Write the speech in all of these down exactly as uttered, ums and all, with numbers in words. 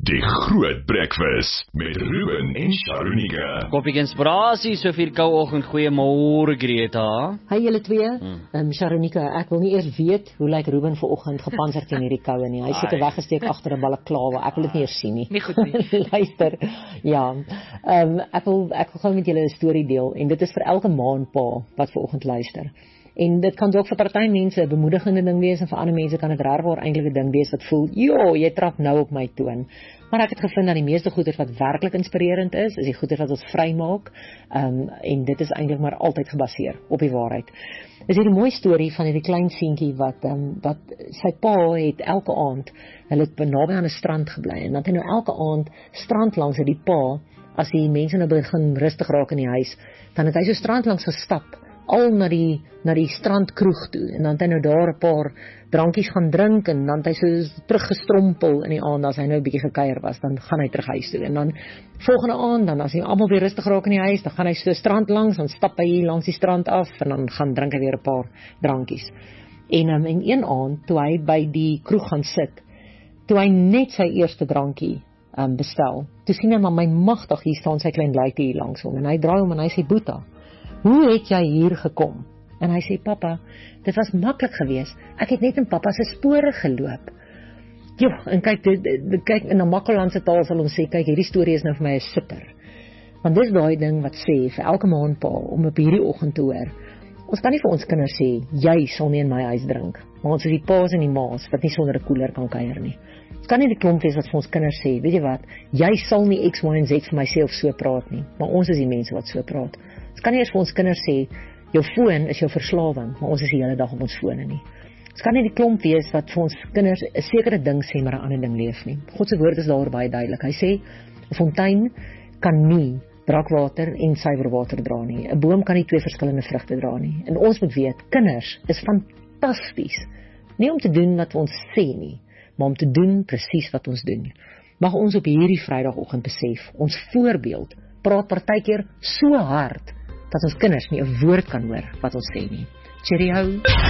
Die Groot Breakfast met Ruben en Sharonika. Koppie inspirasie, so vir kou oggend. Goeiemôre Greta. Hi julle twee. Hmm. Um, Sharonika, ek wil nie eers weet hoe lyk Ruben vanoggend gepantserd teen hierdie koue nie. Hy is seker weggesteek agter 'n balaklava. Ek wil dit nie eers sien nie. Nie goed nie. Luister. Ja. Um, ek wil ek wil gou met julle 'n storie deel en dit is vir elke maanpa wat vanoggend luister. En dit kan ook vir party mense 'n bemoedigende ding wees en vir ander mense kan dit regwaar eintlik 'n ding wees wat voel, "Jo, jy trap nou op my toon." Maar ek het gevind dat die meeste goeders wat werklik inspirerend is, is die goeders wat ons vrymaak. Um, en dit is eintlik maar altyd gebaseer op die waarheid. Dis hierdie mooi storie van hierdie klein seentjie wat um, wat sy pa het elke aand, hulle het naby aan 'n strand gebly en dan het hy nou elke aand strand langs die pa, as die mense nou begin rustig raak in die huis, dan het hy so strand langs gestap, al na die na die strandkroeg toe en dan het hy nou daar 'n paar drankies gaan drink en dan het hy so teruggestrompel in die aand as hy nou 'n bietjie gekuier was, dan gaan hy terug huis toe en dan volgende aand dan as hy almal weer rustig raak in die huis, dan gaan hy so strand langs, dan stap hy langs die strand af en dan gaan drink hy weer 'n paar drankies. En um, en een aand toe hy by die kroeg gaan sit, toe hy net sy eerste drankie um, bestel, toe sien hy maar my magtig, hier staan sy klein luitie hier langs hom en hy draai hom en hy sê, "Boeta, hoe het jy hier gekom?" En hy sê, "Pappa, dit was maklik geweest. Ek het net in pappa se spore geloop." Jo, en kyk, dit, dit, kyk in 'n makkelandse taal sal ons sê, kyk, hierdie storie is nou vir my 'n super. Want dis daai ding wat sê vir elke maanpa om op hierdie oggend te hoor. Ons kan nie vir ons kinders sê, "Jy sal nie in my huis drink." Maar ons is die paas en die maas wat nie sonder 'n koeler kan kuier nie. Ons kan nie die klomp wees wat vir ons kinders sê, "Weet jy wat, jy sal nie X, Y en Z vir myself so praat nie." Maar ons is die mense wat so praat. Ons kan nie eers vir ons kinders sê, "Jou foon is jou verslawing," maar ons is die hele dag op ons fone nie. Ons kan nie die klomp wees wat vir ons kinders 'n sekere ding sê, maar 'n ander ding leef nie. God se woord is daar baie duidelik. Hy sê, 'n fontein kan nie brakwater en suiwer water dra nie. 'n Boom kan nie twee verskillende vrugte dra nie. En ons moet weet, kinders is fantasties. Nie om te doen wat ons sê nie, maar om te doen presies wat ons doen. Mag ons op hierdie Vrydagoggend besef, ons voorbeeld praat partykeer so hard dat ons kinders nie 'n woord kan hoor wat ons sê nie. Cheerio.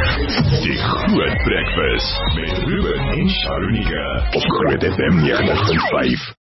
Die Groot Breakfast met Ruben en Sharonika op Groot F M negen punt vyf.